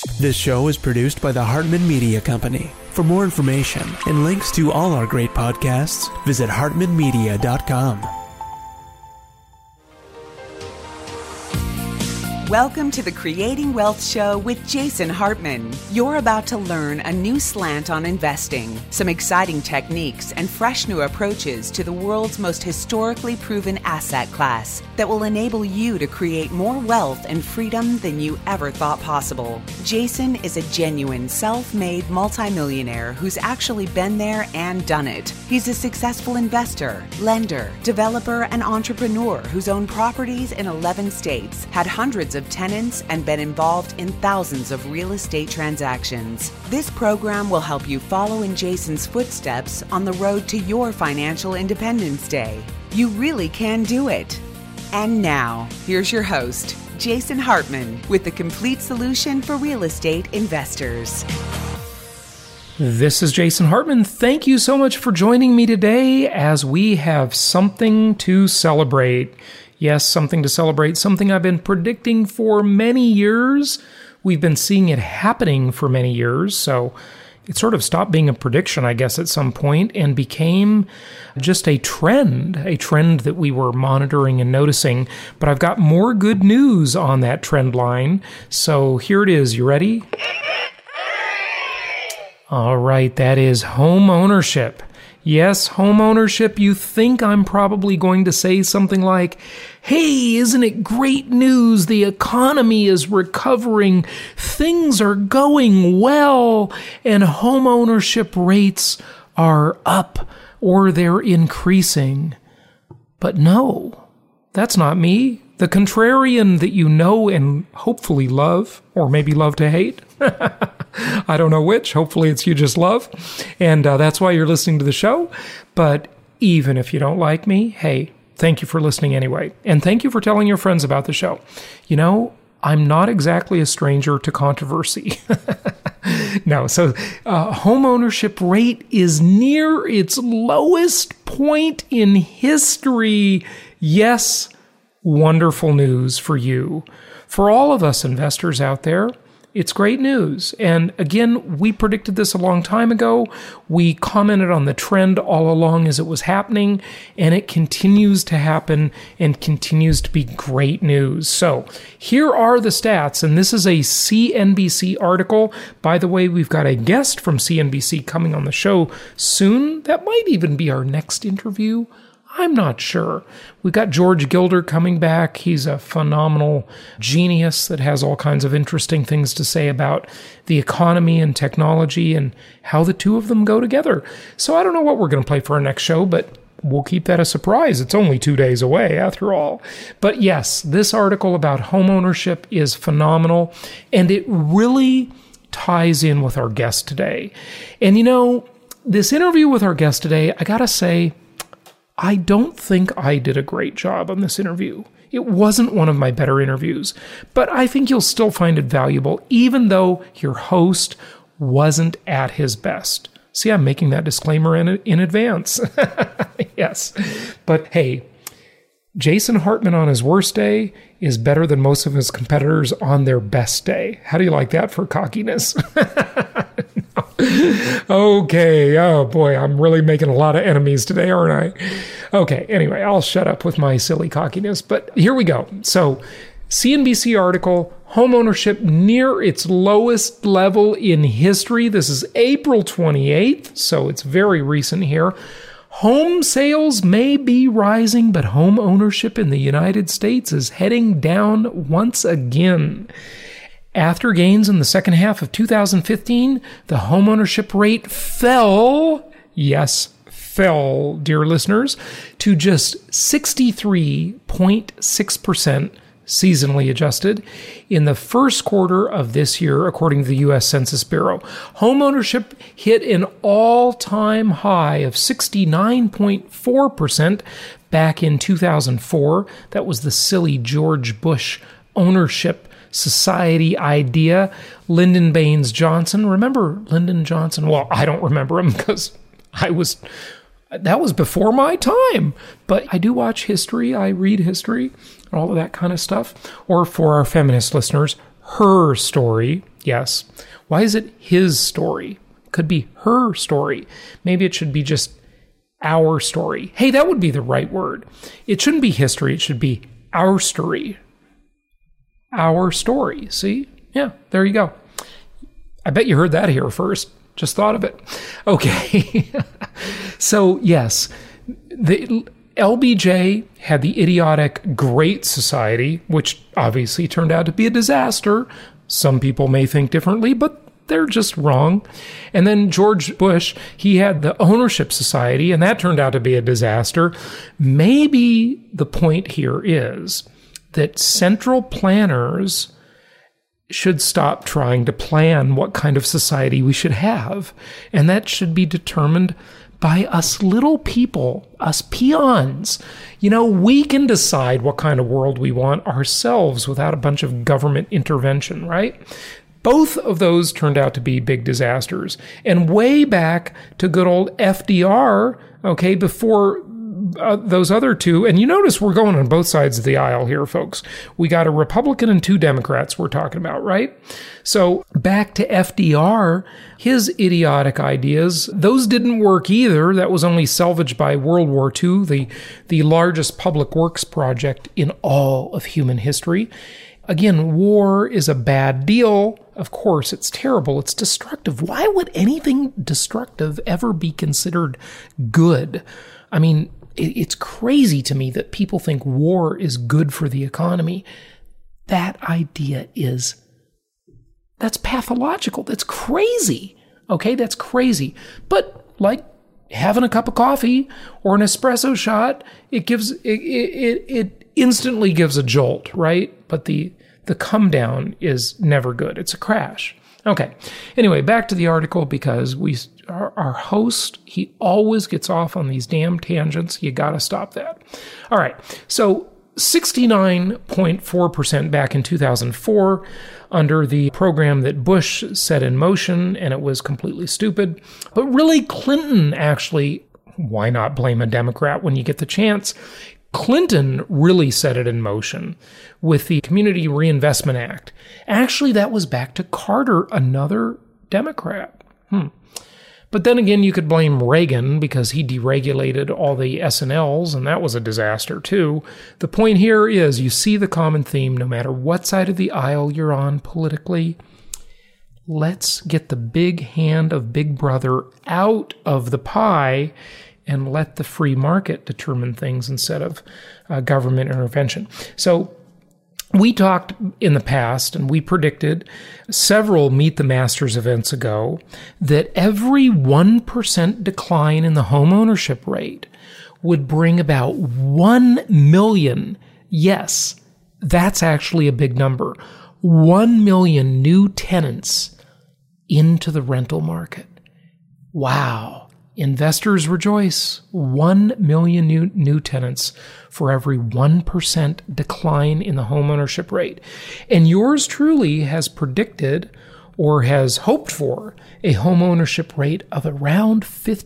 This show is produced by the Hartman Media Company. For more information and links to all our great podcasts, visit hartmanmedia.com. Welcome to the Creating Wealth Show with Jason Hartman. You're about to learn a new slant on investing, some exciting techniques, and fresh new approaches to the world's most historically proven asset class that will enable you to create more wealth and freedom than you ever thought possible. Jason is a genuine self-made multimillionaire who's actually been there and done it. He's a successful investor, lender, developer, and entrepreneur who's owned properties in 11 states, had hundreds of tenants, and been involved in thousands of real estate transactions. This program will help you follow in Jason's footsteps on the road to your financial independence day. You really can do it. And now, here's your host, Jason Hartman, with the complete solution for real estate investors. This is Jason Hartman. Thank you so much for joining me today as we have something to celebrate. Yes, something to celebrate, something I've been predicting for many years. We've been seeing it happening for many years, so it sort of stopped being a prediction, I guess, at some point and became just a trend that we were monitoring and noticing. But I've got more good news on that trend line, so here it is. You ready? All right, that is home ownership. Yes, home ownership. You think I'm probably going to say something like, hey, isn't it great news? The economy is recovering. Things are going well. And home ownership rates are up or they're increasing. But no, that's not me. The contrarian that you know and hopefully love, or maybe love to hate. I don't know which. Hopefully it's you just love. And that's why you're listening to the show. But even if you don't like me, hey, thank you for listening anyway. And thank you for telling your friends about the show. You know, I'm not exactly a stranger to controversy. No, so home ownership rate is near its lowest point in history. Yes, wonderful news for you. For all of us investors out there, it's great news. And again, we predicted this a long time ago. We commented on the trend all along as it was happening, and it continues to happen and continues to be great news. So here are the stats, and this is a CNBC article. By the way, we've got a guest from CNBC coming on the show soon. That might even be our next interview. I'm not sure. We've got George Gilder coming back. He's a phenomenal genius that has all kinds of interesting things to say about the economy and technology and how the two of them go together. So I don't know what we're going to play for our next show, but we'll keep that a surprise. It's only 2 days away after all. But yes, this article about home ownership is phenomenal, and it really ties in with our guest today. And you know, this interview with our guest today, I gotta say, I don't think I did a great job on this interview. It wasn't one of my better interviews, but I think you'll still find it valuable, even though your host wasn't at his best. See, I'm making that disclaimer in advance. Yes. But hey, Jason Hartman on his worst day is better than most of his competitors on their best day. How do you like that for cockiness? Okay. Oh boy, I'm really making a lot of enemies today, aren't I? Okay. Anyway, I'll shut up with my silly cockiness, but here we go. So CNBC article, home ownership near its lowest level in history. This is April 28th, so it's very recent here. Home sales may be rising, but home ownership in the United States is heading down once again. After gains in the second half of 2015, the homeownership rate fell, yes, fell, dear listeners, to just 63.6% seasonally adjusted in the first quarter of this year, according to the U.S. Census Bureau. Homeownership hit an all-time high of 69.4% back in 2004. That was the silly George Bush ownership society idea. Lyndon Baines Johnson. Remember Lyndon Johnson? Well, I don't remember him because that was before my time. But I do watch history. I read history and all of that kind of stuff. Or for our feminist listeners, her story. Yes. Why is it his story? Could be her story. Maybe it should be just our story. Hey, that would be the right word. It shouldn't be history. It should be our story. Our story. See? Yeah, there you go. I bet you heard that here first. Just thought of it. Okay. So, yes, the LBJ had the idiotic Great Society, which obviously turned out to be a disaster. Some people may think differently, but they're just wrong. And then George Bush, he had the Ownership Society, and that turned out to be a disaster. Maybe the point here is that central planners should stop trying to plan what kind of society we should have. And that should be determined by us little people, us peons. You know, we can decide what kind of world we want ourselves without a bunch of government intervention, right? Both of those turned out to be big disasters. And way back to good old FDR, okay, before those other two, and you notice we're going on both sides of the aisle here, folks. We got a Republican and two Democrats we're talking about, right? So back to FDR, his idiotic ideas, those didn't work either. That was only salvaged by World War II, the largest public works project in all of human history. Again, war is a bad deal. Of course, it's terrible. It's destructive. Why would anything destructive ever be considered good? I mean, it's crazy to me that people think war is good for the economy. That idea that's pathological. That's crazy. Okay, that's crazy. But like having a cup of coffee or an espresso shot, it instantly gives a jolt, right? But the come down is never good. It's a crash. Okay. Anyway, back to the article, because our host, he always gets off on these damn tangents. You got to stop that. All right. So 69.4% back in 2004 under the program that Bush set in motion, and it was completely stupid. But really, Clinton actually, why not blame a Democrat when you get the chance? Clinton really set it in motion with the Community Reinvestment Act. Actually, that was back to Carter, another Democrat. But then again, you could blame Reagan because he deregulated all the S&Ls, and that was a disaster too. The point here is you see the common theme no matter what side of the aisle you're on politically. Let's get the big hand of Big Brother out of the pie and let the free market determine things instead of government intervention. So we talked in the past, and we predicted several Meet the Masters events ago, that every 1% decline in the home ownership rate would bring about 1 million, yes, that's actually a big number, 1 million new tenants into the rental market. Wow. Investors rejoice. 1 million new tenants for every 1% decline in the homeownership rate. And yours truly has predicted or has hoped for a homeownership rate of around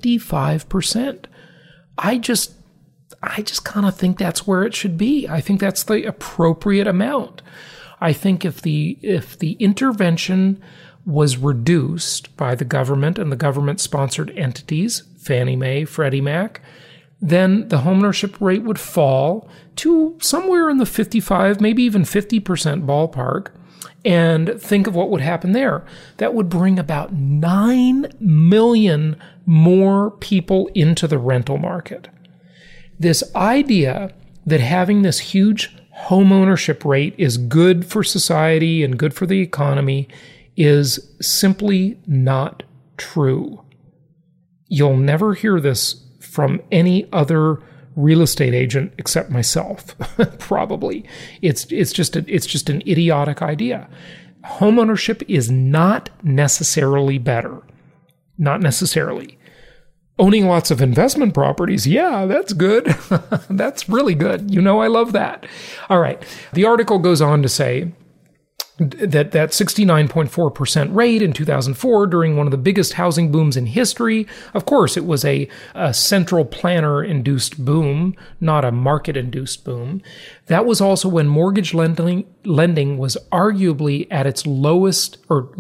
55%. I just kind of think that's where it should be. I think that's the appropriate amount. I think if the intervention was reduced by the government and the government-sponsored entities, Fannie Mae, Freddie Mac, then the homeownership rate would fall to somewhere in the 55, maybe even 50% ballpark. And think of what would happen there. That would bring about 9 million more people into the rental market. This idea that having this huge homeownership rate is good for society and good for the economy is simply not true. You'll never hear this from any other real estate agent except myself, probably. It's just an idiotic idea. Homeownership is not necessarily better. Not necessarily. Owning lots of investment properties, yeah, that's good. That's really good. You know, I love that. All right. The article goes on to say, that 69.4% rate in 2004 during one of the biggest housing booms in history. Of course, it was a central planner-induced boom, not a market-induced boom. That was also when mortgage lending was arguably at its loosest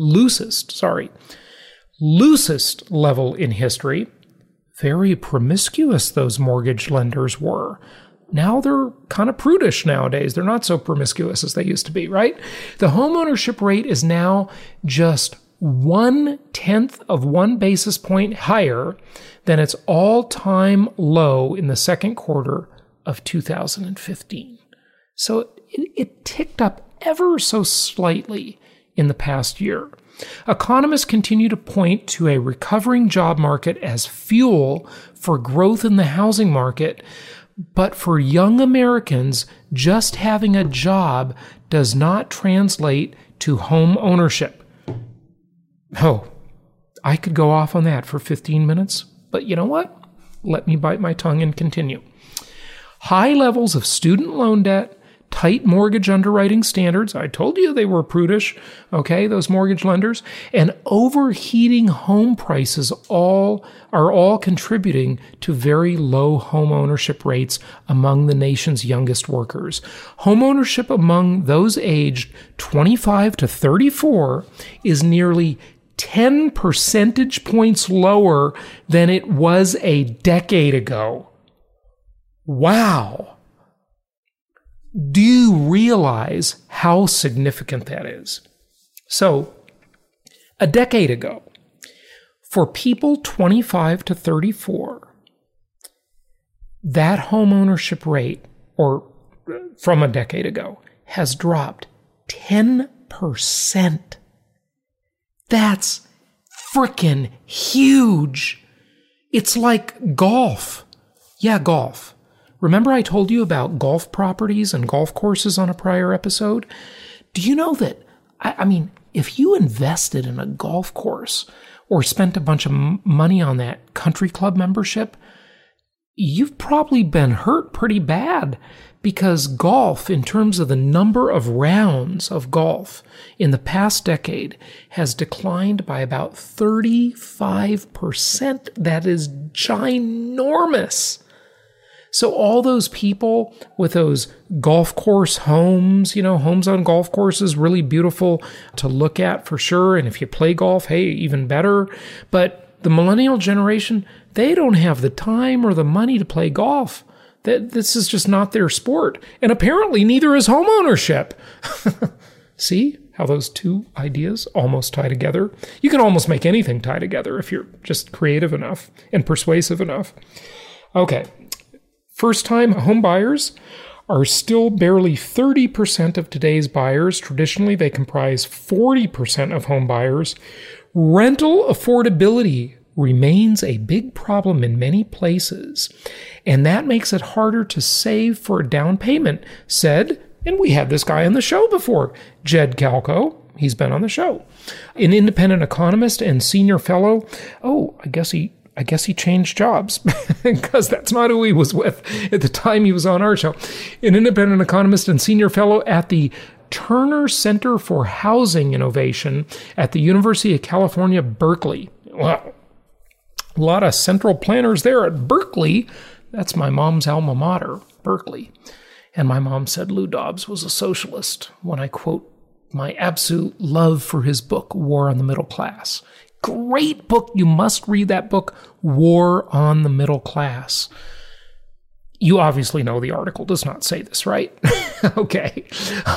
level in history. Very promiscuous those mortgage lenders were. Now they're kind of prudish nowadays. They're not so promiscuous as they used to be, right? The homeownership rate is now just 1/10 of 1 basis point higher than its all-time low in the second quarter of 2015. So it ticked up ever so slightly in the past year. Economists continue to point to a recovering job market as fuel for growth in the housing market. But for young Americans, just having a job does not translate to home ownership. Oh, I could go off on that for 15 minutes, but you know what? Let me bite my tongue and continue. High levels of student loan debt, tight mortgage underwriting standards, I told you they were prudish, okay, those mortgage lenders, and overheating home prices are all contributing to very low home ownership rates among the nation's youngest workers. Home ownership among those aged 25 to 34 is nearly 10 percentage points lower than it was a decade ago. Wow. Do you realize how significant that is? So, a decade ago, for people 25 to 34, that homeownership rate, or from a decade ago, has dropped 10%. That's frickin' huge. It's like golf. Yeah, golf. Remember I told you about golf properties and golf courses on a prior episode? Do you know that, I mean, if you invested in a golf course or spent a bunch of money on that country club membership, you've probably been hurt pretty bad, because golf, in terms of the number of rounds of golf in the past decade, has declined by about 35%. That is ginormous. So all those people with those golf course homes, homes on golf courses, really beautiful to look at for sure. And if you play golf, hey, even better. But the millennial generation, they don't have the time or the money to play golf. This is just not their sport. And apparently neither is homeownership. See how those two ideas almost tie together? You can almost make anything tie together if you're just creative enough and persuasive enough. Okay. First-time home buyers are still barely 30% of today's buyers. Traditionally, they comprise 40% of home buyers. Rental affordability remains a big problem in many places, and that makes it harder to save for a down payment, said, and we had this guy on the show before, Jed Kalko. He's been on the show. An independent economist and senior fellow. Oh, I guess he changed jobs because that's not who he was with at the time he was on our show. An independent economist and senior fellow at the Turner Center for Housing Innovation at the University of California, Berkeley. Wow. A lot of central planners there at Berkeley. That's my mom's alma mater, Berkeley. And my mom said Lou Dobbs was a socialist when I quote my absolute love for his book, War on the Middle Class. Great book. You must read that book, War on the Middle Class. You obviously know the article does not say this, right? Okay.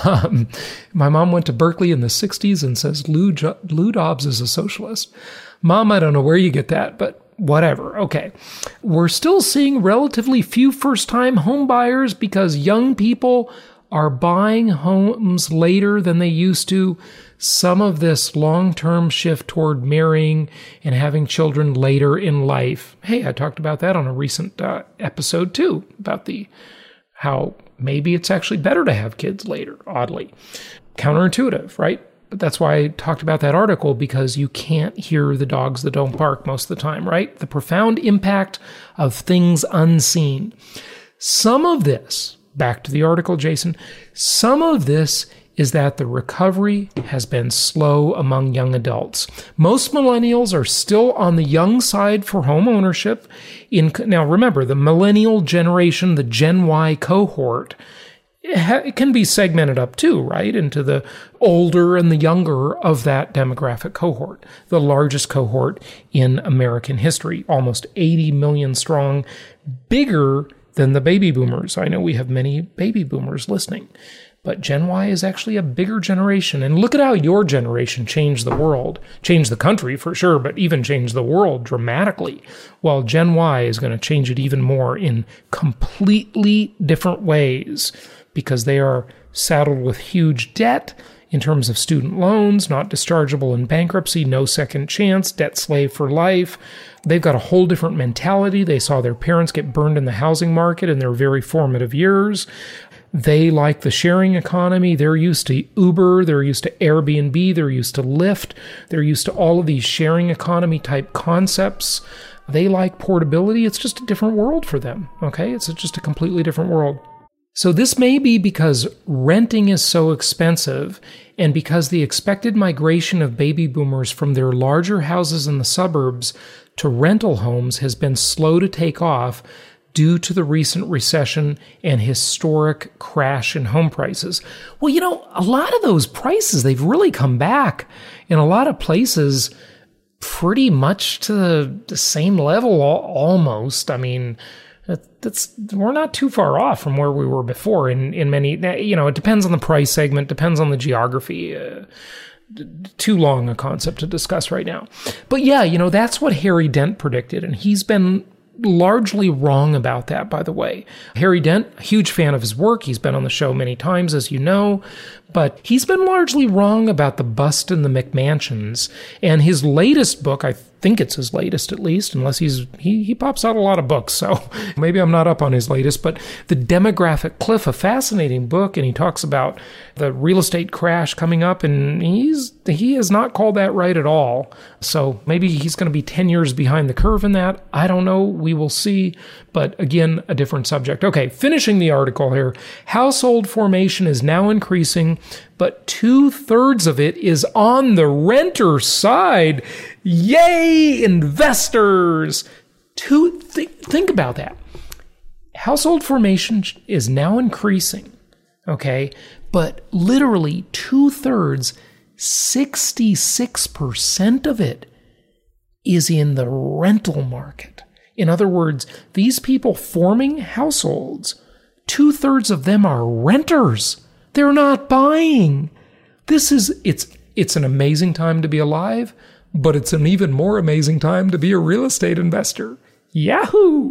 My mom went to Berkeley in the 60s and says Lou Dobbs is a socialist. Mom, I don't know where you get that, but whatever. Okay. We're still seeing relatively few first-time home buyers because young people are buying homes later than they used to. Some of this long-term shift toward marrying and having children later in life. Hey, I talked about that on a recent episode too, about how maybe it's actually better to have kids later, oddly. Counterintuitive, right? But that's why I talked about that article, because you can't hear the dogs that don't bark most of the time, right? The profound impact of things unseen. Some of this, back to the article, Jason, some of this is that the recovery has been slow among young adults. Most millennials are still on the young side for home ownership. Now remember, the millennial generation, the Gen Y cohort, it can be segmented up too, right, into the older and the younger of that demographic cohort, the largest cohort in American history, almost 80 million strong, bigger than the baby boomers. I know we have many baby boomers listening, but Gen Y is actually a bigger generation. And look at how your generation changed the world, changed the country for sure, but even changed the world dramatically, while Gen Y is going to change it even more in completely different ways, because they are saddled with huge debt in terms of student loans, not dischargeable in bankruptcy, no second chance, debt slave for life. They've got a whole different mentality. They saw their parents get burned in the housing market in their very formative years. They like the sharing economy. They're used to Uber. They're used to Airbnb. They're used to Lyft. They're used to all of these sharing economy type concepts. They like portability. It's just a different world for them, okay? It's just a completely different world. So this may be because renting is so expensive and because the expected migration of baby boomers from their larger houses in the suburbs to rental homes has been slow to take off due to the recent recession and historic crash in home prices. Well, you know, a lot of those prices, they've really come back in a lot of places pretty much to the same level almost. I mean, we're not too far off from where we were before in many, you know, it depends on the price segment, depends on the geography. Too long a concept to discuss right now. But yeah, you know, that's what Harry Dent predicted, and he's been largely wrong about that, by the way. Harry Dent, a huge fan of his work. He's been on the show many times, as you know, but he's been largely wrong about the bust in the McMansions. And his latest book, I think it's his latest at least, unless he pops out a lot of books, so maybe I'm not up on his latest, but The Demographic Cliff, a fascinating book, and he talks about the real estate crash coming up, and he has not called that right at all. So maybe he's going to be 10 years behind the curve in that. I don't know. We will see. But again, a different subject. Okay, finishing the article here. Household formation is now increasing, but 2/3 of it is on the renter side. Yay, investors! Think about that. Household formation is now increasing, okay? But literally 2/3, 66% of it is in the rental market. In other words, these people forming households, 2/3 of them are renters. They're not buying. It's an amazing time to be alive, but it's an even more amazing time to be a real estate investor. Yahoo!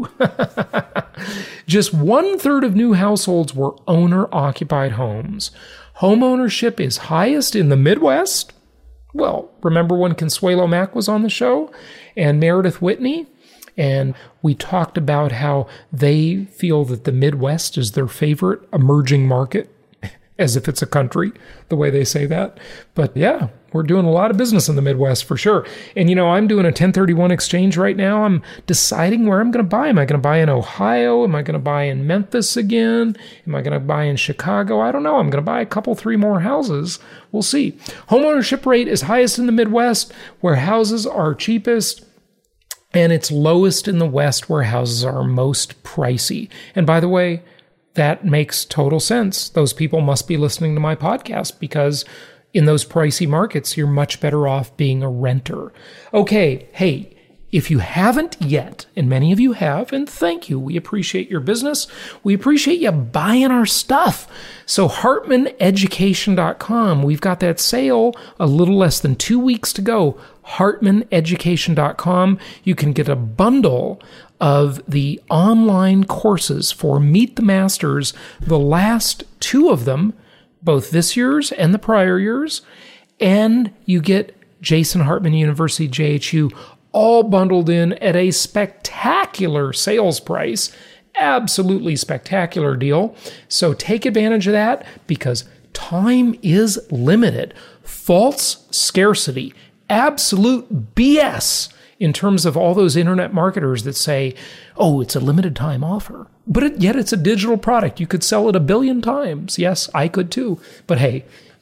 Just 1/3 of new households were owner-occupied homes. Home ownership is highest in the Midwest. Well, remember when Consuelo Mack was on the show and Meredith Whitney? And we talked about how they feel that the Midwest is their favorite emerging market, as if it's a country, the way they say that. But yeah, we're doing a lot of business in the Midwest for sure. And, you know, I'm doing a 1031 exchange right now. I'm deciding where I'm going to buy. Am I going to buy in Ohio? Am I going to buy in Memphis again? Am I going to buy in Chicago? I don't know. I'm going to buy a couple, 3 more houses. We'll see. Home ownership rate is highest in the Midwest, where houses are cheapest. And it's lowest in the West, where houses are most pricey. And by the way, that makes total sense. Those people must be listening to my podcast, because in those pricey markets, you're much better off being a renter. Okay, hey, if you haven't yet, and many of you have, and thank you, we appreciate your business. We appreciate you buying our stuff. So HartmanEducation.com, we've got that sale, a little less than 2 weeks to go. HartmanEducation.com, you can get a bundle of the online courses for Meet the Masters, the last 2 of them, both this year's and the prior years, and you get Jason Hartman University, JHU, all bundled in at a spectacular sales price. Absolutely spectacular deal. So take advantage of that, because time is limited. False scarcity. Absolute BS in terms of all those internet marketers that say, oh, it's a limited time offer. But yet it's a digital product. You could sell it 1 billion times. Yes, I could too. But hey,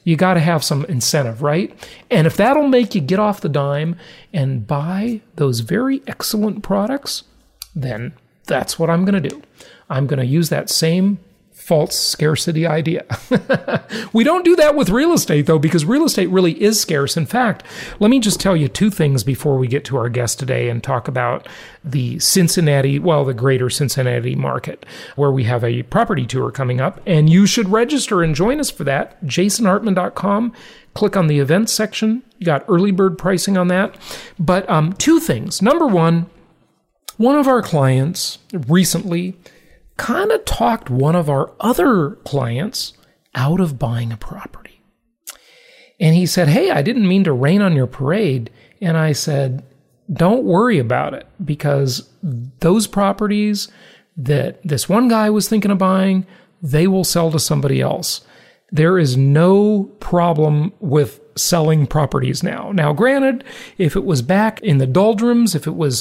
You got to have some incentive, right? And if that'll make you get off the dime and buy those very excellent products, then that's what I'm going to do. I'm going to use that same false scarcity idea. We don't do that with real estate, though, because real estate really is scarce. In fact, let me just tell you two things before we get to our guest today and talk about the the greater Cincinnati market, where we have a property tour coming up. And you should register and join us for that. jasonhartman.com. Click on the events section. You got early bird pricing on that. But two things. Number one of our clients recently kind of talked one of our other clients out of buying a property. And he said, "Hey, I didn't mean to rain on your parade." And I said, "Don't worry about it, because those properties that this one guy was thinking of buying, they will sell to somebody else. There is no problem with selling properties now." Now, granted, if it was back in the doldrums, if it was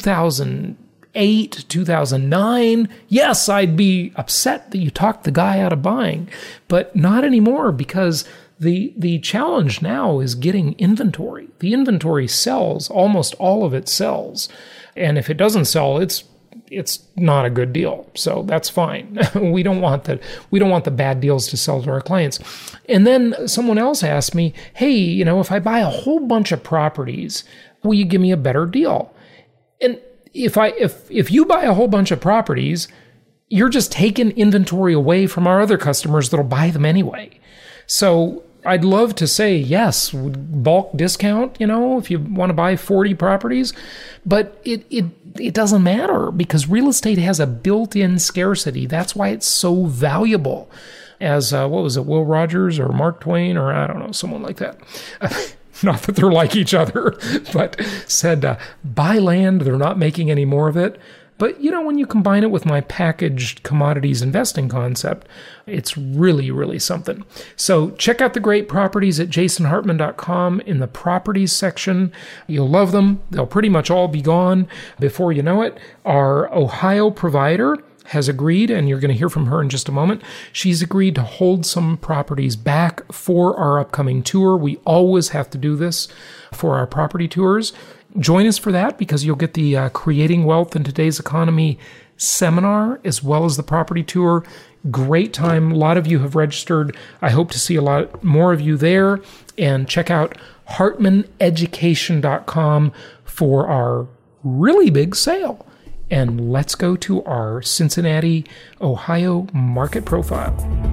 2008, 2009, yes, I'd be upset that you talked the guy out of buying, but not anymore, because the challenge now is getting inventory. The inventory sells, almost all of it sells. And if it doesn't sell, it's not a good deal. So that's fine. We don't want the bad deals to sell to our clients. And then someone else asked me, "Hey, if I buy a whole bunch of properties, will you give me a better deal?" And if you buy a whole bunch of properties, you're just taking inventory away from our other customers that'll buy them anyway. So I'd love to say yes, bulk discount, if you want to buy 40 properties, but it doesn't matter, because real estate has a built-in scarcity. That's why it's so valuable. As, what was it, Will Rogers or Mark Twain, or I don't know, someone like that. Not that they're like each other, but said, buy land, they're not making any more of it. But, when you combine it with my packaged commodities investing concept, it's really, really something. So check out the great properties at jasonhartman.com in the properties section. You'll love them. They'll pretty much all be gone before you know it. Our Ohio provider has agreed, and you're going to hear from her in just a moment. She's agreed to hold some properties back for our upcoming tour. We always have to do this for our property tours. Join us for that, because you'll get the Creating Wealth in Today's Economy seminar as well as the property tour. Great time. A lot of you have registered. I hope to see a lot more of you there. And check out hartmaneducation.com for our really big sale. And let's go to our Cincinnati, Ohio market profile.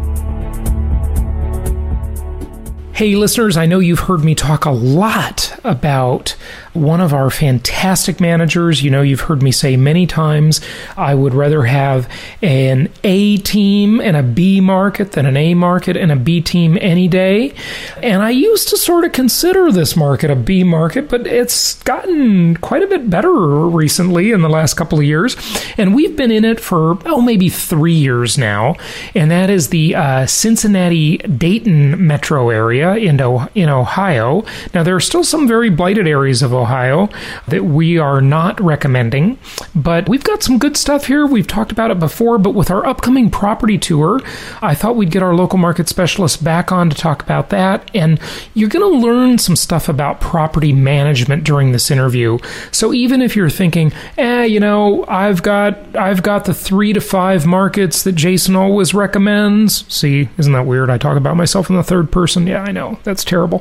Hey, listeners, I know you've heard me talk a lot about one of our fantastic managers. You've heard me say many times, I would rather have an A team and a B market than an A market and a B team any day. And I used to sort of consider this market a B market, but it's gotten quite a bit better recently in the last couple of years. And we've been in it for, maybe 3 years now. And that is the Cincinnati-Dayton metro area in Ohio. Now, there are still some very blighted areas of Ohio that we are not recommending, but we've got some good stuff here. We've talked about it before, but with our upcoming property tour, I thought we'd get our local market specialist back on to talk about that. And you're going to learn some stuff about property management during this interview. So even if you're thinking, I've got the 3 to 5 markets that Jason always recommends. See, isn't that weird? I talk about myself in the third person. Yeah, I know. That's terrible.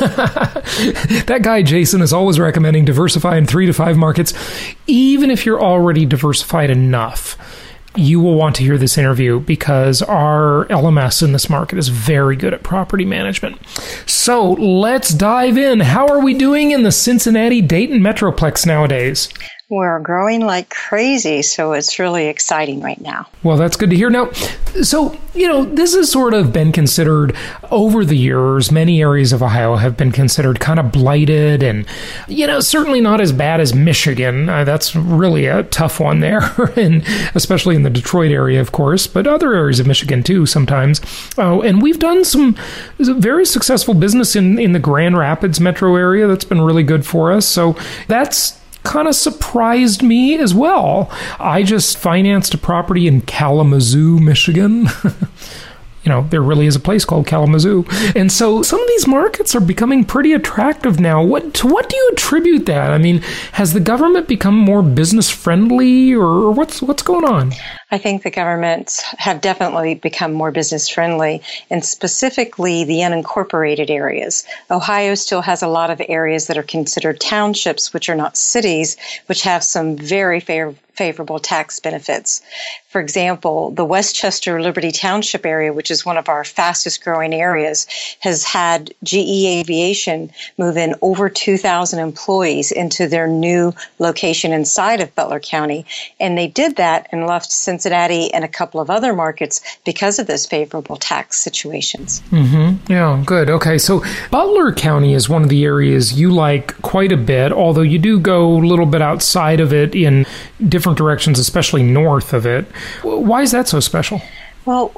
That guy, Jason, is always recommending diversify in 3 to 5 markets. Even if you're already diversified enough, you will want to hear this interview, because our LMS in this market is very good at property management. So let's dive in. How are we doing in the Cincinnati-Dayton Metroplex nowadays? We're growing like crazy, so it's really exciting right now. Well, that's good to hear. Now, so, this has sort of been considered over the years. Many areas of Ohio have been considered kind of blighted and, certainly not as bad as Michigan. That's really a tough one there, and especially in the Detroit area, of course, but other areas of Michigan too sometimes. And we've done some very successful business in the Grand Rapids metro area. That's been really good for us. So that's kind of surprised me as well. I just financed a property in Kalamazoo, Michigan. there really is a place called Kalamazoo. And so some of these markets are becoming pretty attractive now. To what do you attribute that? I mean, has the government become more business friendly, or what's going on? I think the governments have definitely become more business friendly, and specifically the unincorporated areas. Ohio still has a lot of areas that are considered townships, which are not cities, which have some very favorable tax benefits. For example, the Westchester Liberty Township area, which is one of our fastest growing areas, has had GE Aviation move in over 2,000 employees into their new location inside of Butler County. And they did that and left Cincinnati and a couple of other markets because of those favorable tax situations. Mm-hmm. Yeah, good. Okay, so Butler County is one of the areas you like quite a bit, although you do go a little bit outside of it in different directions, especially north of it. Why is that so special? Well,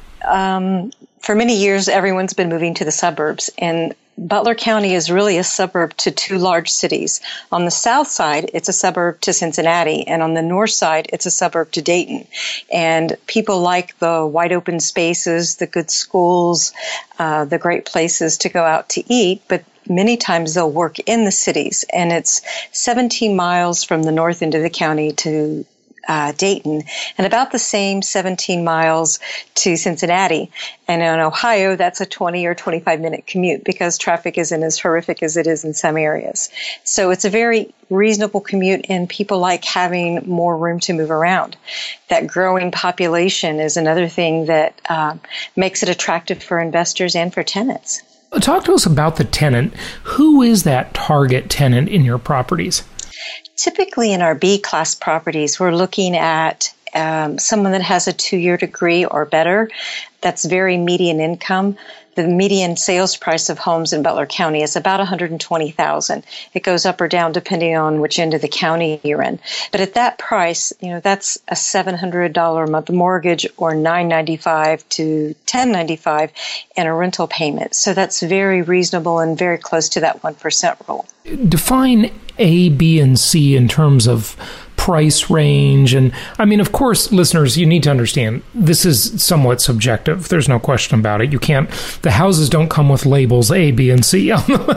for many years, everyone's been moving to the suburbs, and Butler County is really a suburb to two large cities. On the south side, it's a suburb to Cincinnati, and on the north side, it's a suburb to Dayton. And people like the wide open spaces, the good schools, the great places to go out to eat, but many times they'll work in the cities. And it's 17 miles from the north end of the county to Dayton, and about the same 17 miles to Cincinnati. And in Ohio, that's a 20 or 25-minute commute because traffic isn't as horrific as it is in some areas. So it's a very reasonable commute, and people like having more room to move around. That growing population is another thing that makes it attractive for investors and for tenants. Talk to us about the tenant. Who is that target tenant in your properties? Typically in our B-class properties, we're looking at someone that has a 2-year degree or better. That's very median income. The median sales price of homes in Butler County is about $120,000. It goes up or down depending on which end of the county you're in. But at that price, that's a $700 a month mortgage or $995 to $1,095 in a rental payment. So that's very reasonable and very close to that 1% rule. Define A, B, and C in terms of price range. And I mean, of course, listeners, you need to understand this is somewhat subjective. There's no question about it. The houses don't come with labels A, B, and C.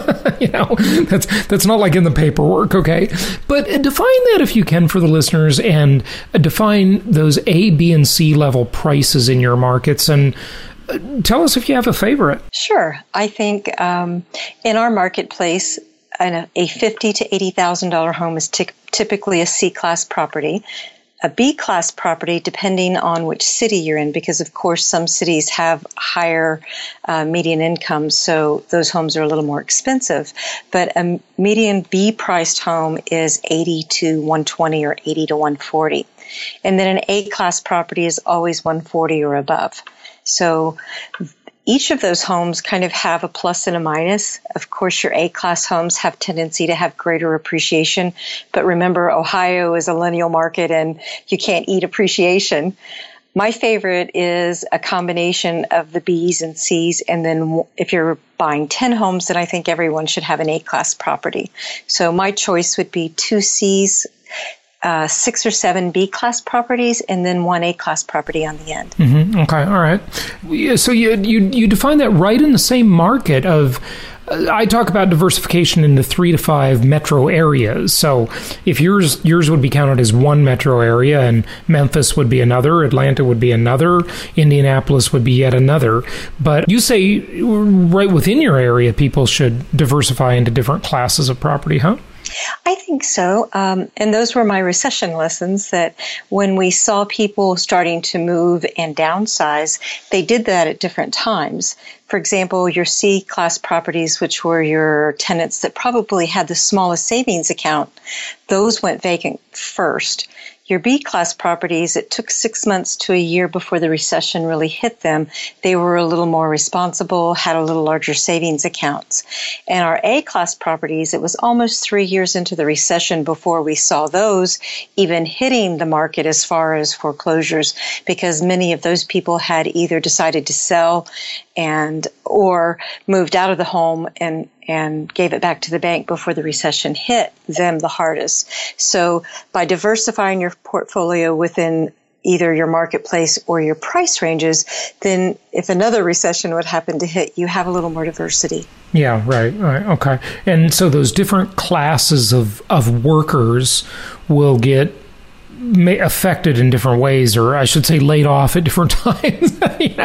That's not like in the paperwork, okay? But define that if you can for the listeners, and define those A, B, and C level prices in your markets, and tell us if you have a favorite. Sure. I think in our marketplace, a $50,000 to $80,000 home is typically a C-class property. A B-class property, depending on which city you're in, because of course some cities have higher median incomes, so those homes are a little more expensive. But a median B-priced home is $80,000 to $120,000 or $80,000 to $140,000. And then an A-class property is always $140,000 or above. So each of those homes kind of have a plus and a minus. Of course, your A-class homes have tendency to have greater appreciation. But remember, Ohio is a lineal market and you can't eat appreciation. My favorite is a combination of the B's and C's. And then if you're buying 10 homes, then I think everyone should have an A-class property. So my choice would be 2 C's, 6 or 7 B-class properties, and then 1 A-class property on the end. Mm-hmm. Okay, all right. So you define that right in the same market of, I talk about diversification into 3 to 5 metro areas. So if yours would be counted as one metro area, and Memphis would be another, Atlanta would be another, Indianapolis would be yet another. But you say right within your area, people should diversify into different classes of property, huh? I think so. And those were my recession lessons, that when we saw people starting to move and downsize, they did that at different times. For example, your C-class properties, which were your tenants that probably had the smallest savings account, those went vacant first. Your B-class properties, it took 6 months to a year before the recession really hit them. They were a little more responsible, had a little larger savings accounts. And our A-class properties, it was almost 3 years into the recession before we saw those even hitting the market as far as foreclosures, because many of those people had either decided to sell or moved out of the home and gave it back to the bank before the recession hit them the hardest. So by diversifying your portfolio within either your marketplace or your price ranges, then if another recession would happen to hit, you have a little more diversity. Yeah, right. Okay. And so those different classes of workers will get affected in different ways, or I should say laid off at different times.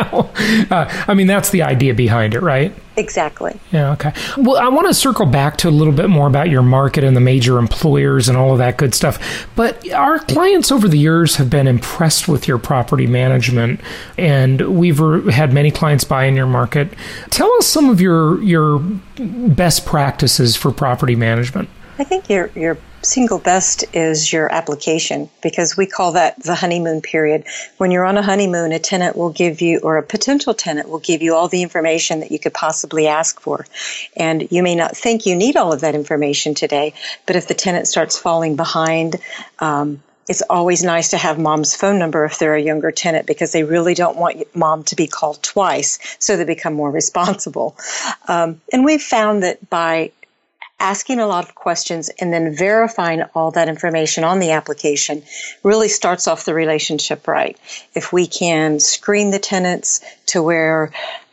I mean, that's the idea behind it, right? Exactly. Yeah, okay. Well, I want to circle back to a little bit more about your market and the major employers and all of that good stuff. But our clients over the years have been impressed with your property management, and we've had many clients buy in your market. Tell us some of your best practices for property management. I think your single best is your application, because we call that the honeymoon period. When you're on a honeymoon, a tenant will give you, or a potential tenant will give you all the information that you could possibly ask for. And you may not think you need all of that information today, but if the tenant starts falling behind, it's always nice to have mom's phone number if they're a younger tenant, because they really don't want mom to be called twice, so they become more responsible. And we've found that by asking a lot of questions and then verifying all that information on the application really starts off the relationship right. If we can screen the tenants to where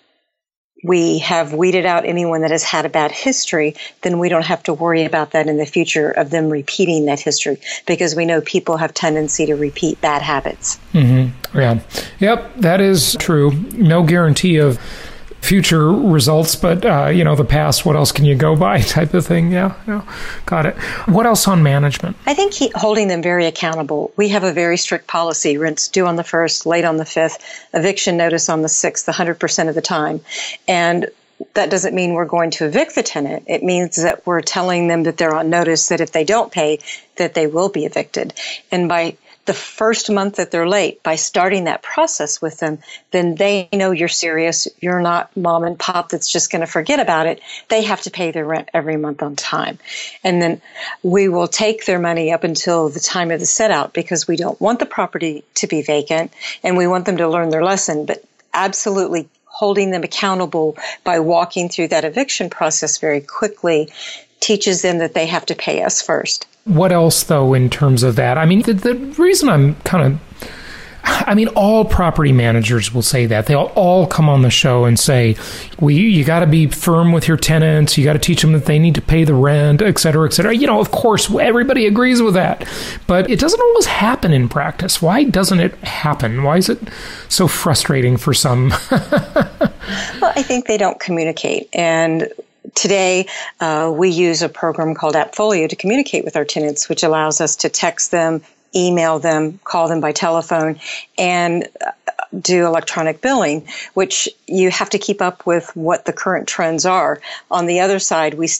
we have weeded out anyone that has had a bad history, then we don't have to worry about that in the future of them repeating that history, because we know people have tendency to repeat bad habits. Mm-hmm. Yeah. Yep, that is true. No guarantee of future results, but the past, what else can you go by type of thing. Yeah, got it. What else on management? I think holding them very accountable. We have a very strict policy: rent's due on the 1st, late on the 5th, eviction notice on the 6th, 100% of the time. And that doesn't mean we're going to evict the tenant. It means that we're telling them that they're on notice that if they don't pay, that they will be evicted. And by the first month that they're late, by starting that process with them, then they know you're serious. You're not mom and pop that's just going to forget about it. They have to pay their rent every month on time. And then we will take their money up until the time of the set out, because we don't want the property to be vacant and we want them to learn their lesson. But absolutely holding them accountable by walking through that eviction process very quickly teaches them that they have to pay us first. What else, though, in terms of that? I mean, the reason I'm all property managers will say that. They'll all come on the show and say, you got to be firm with your tenants. You got to teach them that they need to pay the rent, et cetera, et cetera. Of course, everybody agrees with that. But it doesn't always happen in practice. Why doesn't it happen? Why is it so frustrating for some? Well, I think they don't communicate. And today, we use a program called AppFolio to communicate with our tenants, which allows us to text them, email them, call them by telephone, and do electronic billing, which you have to keep up with what the current trends are. On the other side, we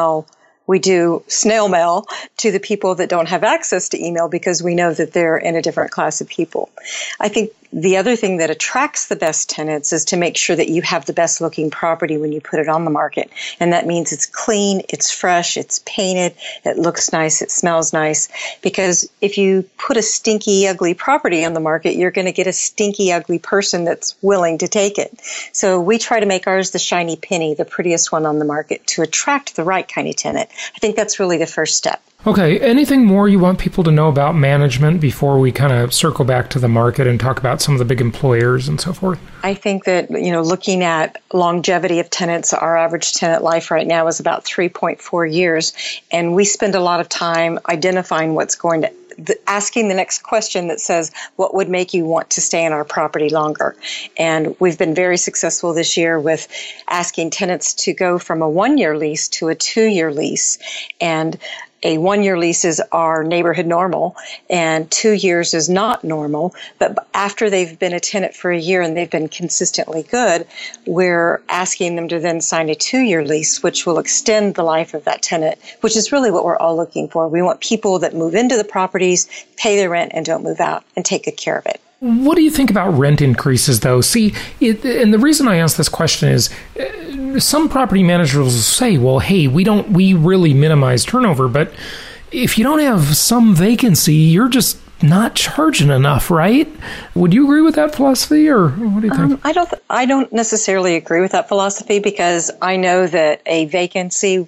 do snail mail to the people that don't have access to email, because we know that they're in a different class of people. I think the other thing that attracts the best tenants is to make sure that you have the best looking property when you put it on the market. And that means it's clean, it's fresh, it's painted, it looks nice, it smells nice. Because if you put a stinky, ugly property on the market, you're going to get a stinky, ugly person that's willing to take it. So we try to make ours the shiny penny, the prettiest one on the market, to attract the right kind of tenant. I think that's really the first step. Okay. Anything more you want people to know about management before we kind of circle back to the market and talk about some of the big employers and so forth? I think that, looking at longevity of tenants, our average tenant life right now is about 3.4 years. And we spend a lot of time identifying asking the next question that says, what would make you want to stay in our property longer? And we've been very successful this year with asking tenants to go from a 1-year lease to a 2-year lease. And a 1-year lease is our neighborhood normal, and 2 years is not normal. But after they've been a tenant for a year and they've been consistently good, we're asking them to then sign a 2-year lease, which will extend the life of that tenant, which is really what we're all looking for. We want people that move into the properties, pay their rent, and don't move out, and take good care of it. What do you think about rent increases, though? And the reason I ask this question is some property managers will say, well, hey, we really minimize turnover, but if you don't have some vacancy, you're just not charging enough, right? Would you agree with that philosophy, or what do you think? I don't necessarily agree with that philosophy, because I know that a vacancy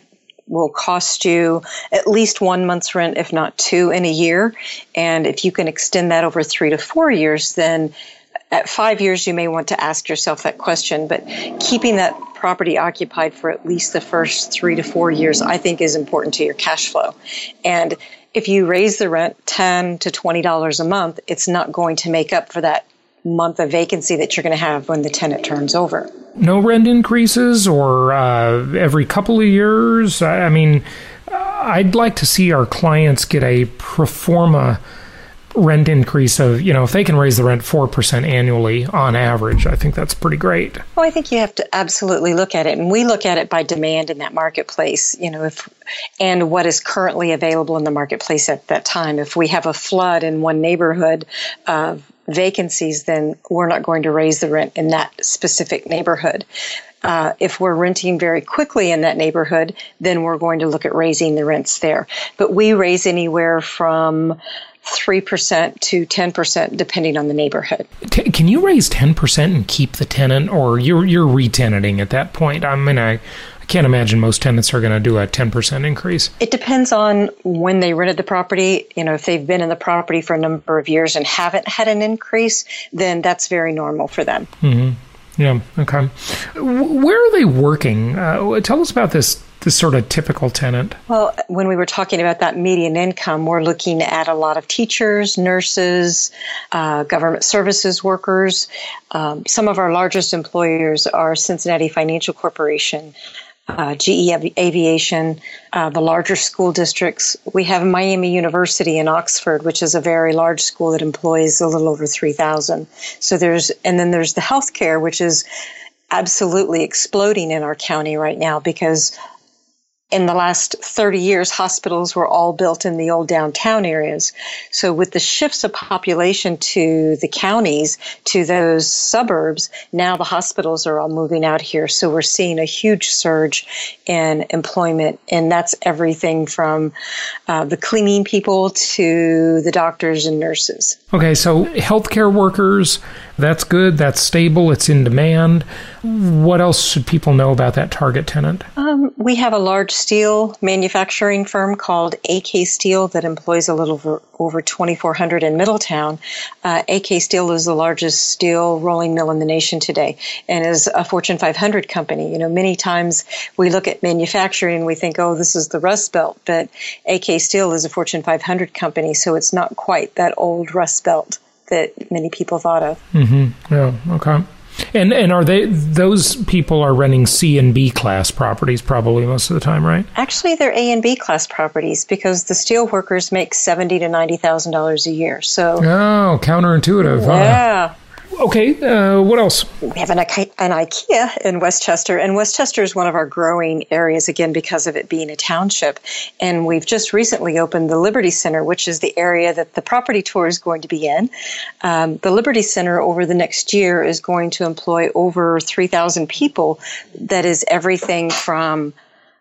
will cost you at least 1 month's rent, if not 2 in a year. And if you can extend that over 3 to 4 years, then at 5 years, you may want to ask yourself that question. But keeping that property occupied for at least the first 3 to 4 years, I think, is important to your cash flow. And if you raise the rent $10 to $20 a month, it's not going to make up for that month of vacancy that you're going to have when the tenant turns over. No rent increases or every couple of years? I mean, I'd like to see our clients get a pro forma rent increase of, if they can raise the rent 4% annually on average, I think that's pretty great. Well, I think you have to absolutely look at it. And we look at it by demand in that marketplace, and what is currently available in the marketplace at that time. If we have a flood in one neighborhood of vacancies, then we're not going to raise the rent in that specific neighborhood. If we're renting very quickly in that neighborhood, then we're going to look at raising the rents there. But we raise anywhere from 3% to 10%, depending on the neighborhood. Can you raise 10% and keep the tenant, or you're re-tenanting at that point? I mean, I can't imagine most tenants are going to do a 10% increase. It depends on when they rented the property. If they've been in the property for a number of years and haven't had an increase, then that's very normal for them. Mm-hmm. Yeah. Okay. Where are they working? Tell us about this sort of typical tenant. Well, when we were talking about that median income, we're looking at a lot of teachers, nurses, government services workers. Some of our largest employers are Cincinnati Financial Corporation, GE Aviation, the larger school districts. We have Miami University in Oxford, which is a very large school that employs a little over 3,000. And then there's the healthcare, which is absolutely exploding in our county right now, because in the last 30 years, hospitals were all built in the old downtown areas. So with the shifts of population to the counties, to those suburbs, now the hospitals are all moving out here. So we're seeing a huge surge in employment. And that's everything from the cleaning people to the doctors and nurses. Okay, so healthcare workers, that's good, that's stable, it's in demand. What else should people know about that target tenant? We have a large steel manufacturing firm called AK Steel that employs a little over 2,400 in Middletown. AK Steel is the largest steel rolling mill in the nation today and is a Fortune 500 company. Many times we look at manufacturing and we think, oh, this is the Rust Belt, but AK Steel is a Fortune 500 company, so it's not quite that old Rust Belt that many people thought of. Mm-hmm. Yeah, okay. And are those people are renting C and B class properties probably most of the time, right? Actually, they're A and B class properties because the steel workers make $70,000 to $90,000 a year. So counterintuitive. Yeah. Huh? Okay, what else? We have an IKEA in Westchester, and Westchester is one of our growing areas, again, because of it being a township. And we've just recently opened the Liberty Center, which is the area that the property tour is going to be in. The Liberty Center over the next year is going to employ over 3,000 people. That is everything from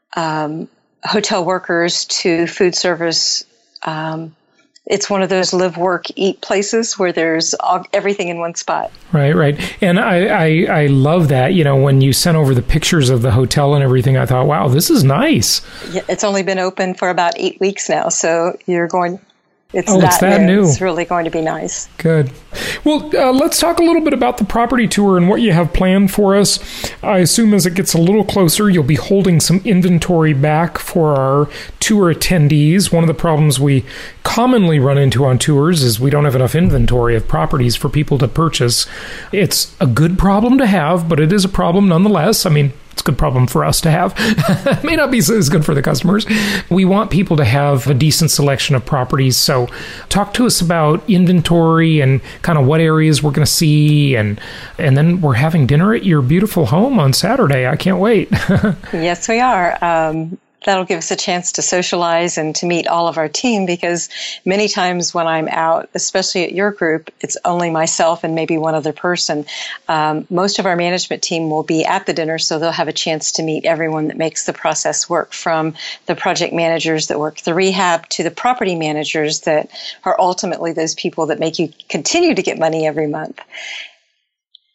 hotel workers to food service. It's one of those live, work, eat places where there's everything in one spot. Right. And I love that. When you sent over the pictures of the hotel and everything, I thought, wow, this is nice. Yeah, it's only been open for about 8 weeks now, so it's that new. It's really going to be nice. Good. Well, let's talk a little bit about the property tour and what you have planned for us. I assume as it gets a little closer, you'll be holding some inventory back for our tour attendees. One of the problems we commonly run into on tours is we don't have enough inventory of properties for people to purchase. It's a good problem to have, but it is a problem nonetheless. I mean, it's a good problem for us to have. It may not be as good for the customers. We want people to have a decent selection of properties. So talk to us about inventory and kind of what areas we're going to see. And then we're having dinner at your beautiful home on Saturday. I can't wait. Yes, we are. That'll give us a chance to socialize and to meet all of our team, because many times when I'm out, especially at your group, it's only myself and maybe one other person. Most of our management team will be at the dinner, so they'll have a chance to meet everyone that makes the process work, from the project managers that work the rehab to the property managers that are ultimately those people that make you continue to get money every month.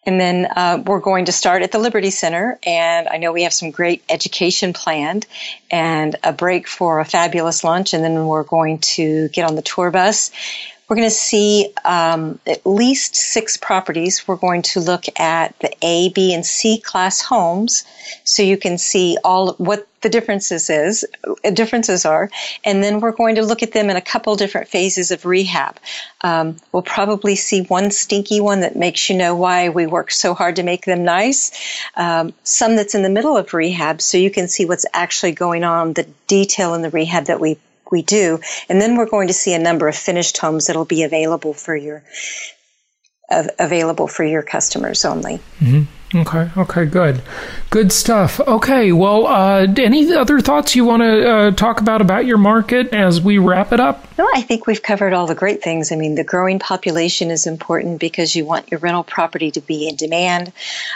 And then we're going to start at the Liberty Center, and I know we have some great education planned and a break for a fabulous lunch, and then we're going to get on the tour bus. We're going to see at least 6 properties. We're going to look at the A, B, and C class homes, so you can see all what the differences are. And then we're going to look at them in a couple different phases of rehab. We'll probably see one stinky one that makes you know why we work so hard to make them nice. Some that's in the middle of rehab, so you can see what's actually going on, the detail in the rehab that we do. And then we're going to see a number of finished homes that'll be available for your customers only. Mm-hmm. Okay, good stuff. Okay, well, any other thoughts you want to talk about your market as we wrap it up? No, I think we've covered all the great things. I mean, the growing population is important because you want your rental property to be in demand.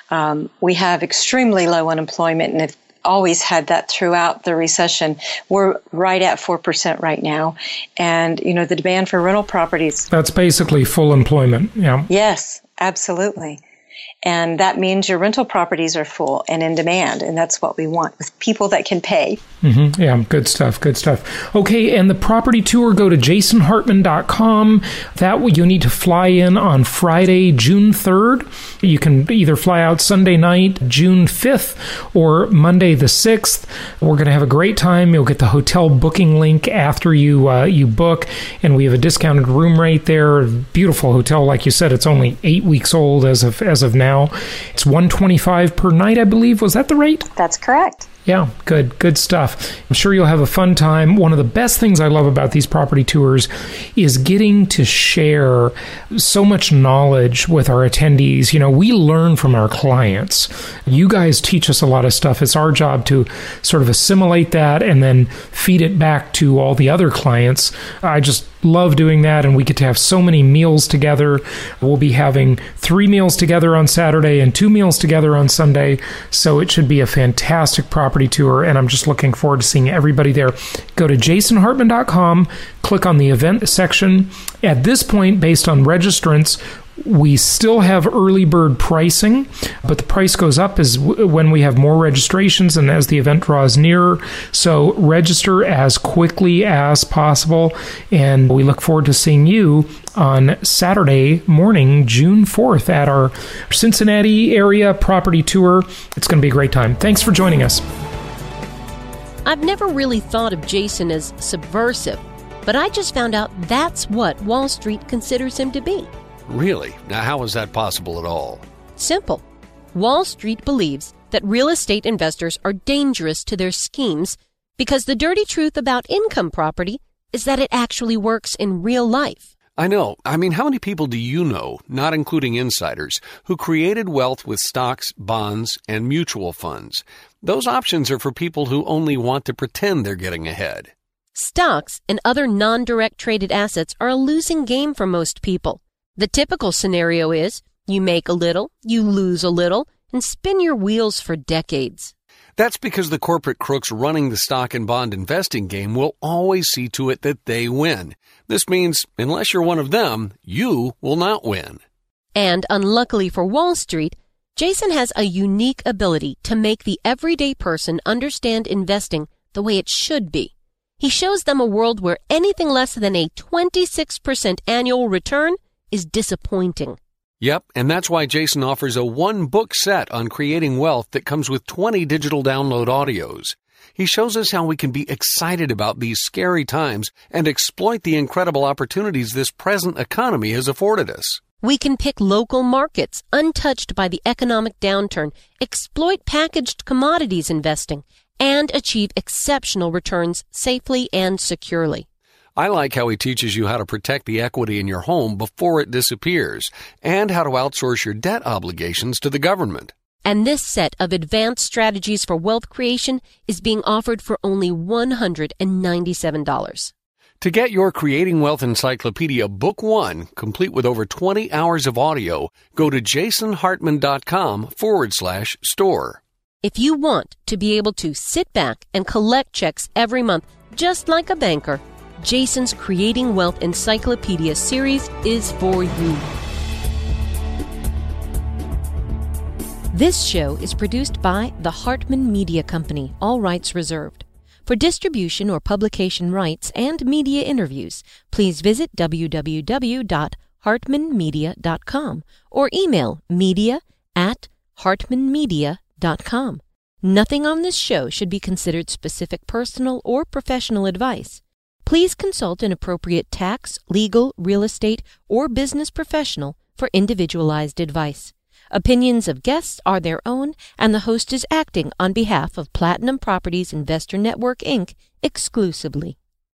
We have extremely low unemployment, and have always had that throughout the recession. We're right at 4% right now. And, the demand for rental properties. That's basically full employment. Yeah. Yes, absolutely. And that means your rental properties are full and in demand. And that's what we want, with people that can pay. Mm-hmm. Yeah, good stuff. Okay, and the property tour, go to jasonhartman.com. That you need to fly in on Friday, June 3rd. You can either fly out Sunday night, June 5th, or Monday the 6th. We're going to have a great time. You'll get the hotel booking link after you book, and we have a discounted room rate there. Beautiful hotel, like you said. It's only 8 weeks old as of now. It's $125 per night, I believe. Was that the rate? That's correct. Yeah, good stuff. I'm sure you'll have a fun time. One of the best things I love about these property tours is getting to share so much knowledge with our attendees. We learn from our clients. You guys teach us a lot of stuff. It's our job to sort of assimilate that and then feed it back to all the other clients. I just love doing that, and we get to have so many meals together. We'll be having 3 meals together on Saturday and 2 meals together on Sunday, so it should be a fantastic property tour, and I'm just looking forward to seeing everybody there. Go to jasonhartman.com, click on the event section. At this point, based on registrants, we still have early bird pricing, but the price goes up when we have more registrations and as the event draws nearer. So register as quickly as possible, and we look forward to seeing you on Saturday morning, June 4th, at our Cincinnati area property tour. It's going to be a great time. Thanks for joining us. I've never really thought of Jason as subversive, but I just found out that's what Wall Street considers him to be. Really? Now, how is that possible at all? Simple. Wall Street believes that real estate investors are dangerous to their schemes because the dirty truth about income property is that it actually works in real life. I know. I mean, how many people do you know, not including insiders, who created wealth with stocks, bonds, and mutual funds? Those options are for people who only want to pretend they're getting ahead. Stocks and other non-direct traded assets are a losing game for most people. The typical scenario is you make a little, you lose a little, and spin your wheels for decades. That's because the corporate crooks running the stock and bond investing game will always see to it that they win. This means, unless you're one of them, you will not win. And unluckily for Wall Street, Jason has a unique ability to make the everyday person understand investing the way it should be. He shows them a world where anything less than a 26% annual return is disappointing. Yep, and that's why Jason offers a 1-book set on creating wealth that comes with 20 digital download audios. He shows us how we can be excited about these scary times and exploit the incredible opportunities this present economy has afforded us. We can pick local markets untouched by the economic downturn, exploit packaged commodities investing, and achieve exceptional returns safely and securely. I like how he teaches you how to protect the equity in your home before it disappears and how to outsource your debt obligations to the government. And this set of advanced strategies for wealth creation is being offered for only $197. To get your Creating Wealth Encyclopedia Book 1, complete with over 20 hours of audio, go to jasonhartman.com/store. If you want to be able to sit back and collect checks every month, just like a banker, Jason's Creating Wealth Encyclopedia series is for you. This show is produced by the Hartman Media Company, all rights reserved. For distribution or publication rights and media interviews, please visit www.hartmanmedia.com or email media@hartmanmedia.com. Nothing on this show should be considered specific personal or professional advice. Please consult an appropriate tax, legal, real estate, or business professional for individualized advice. Opinions of guests are their own, and the host is acting on behalf of Platinum Properties Investor Network, Inc. exclusively.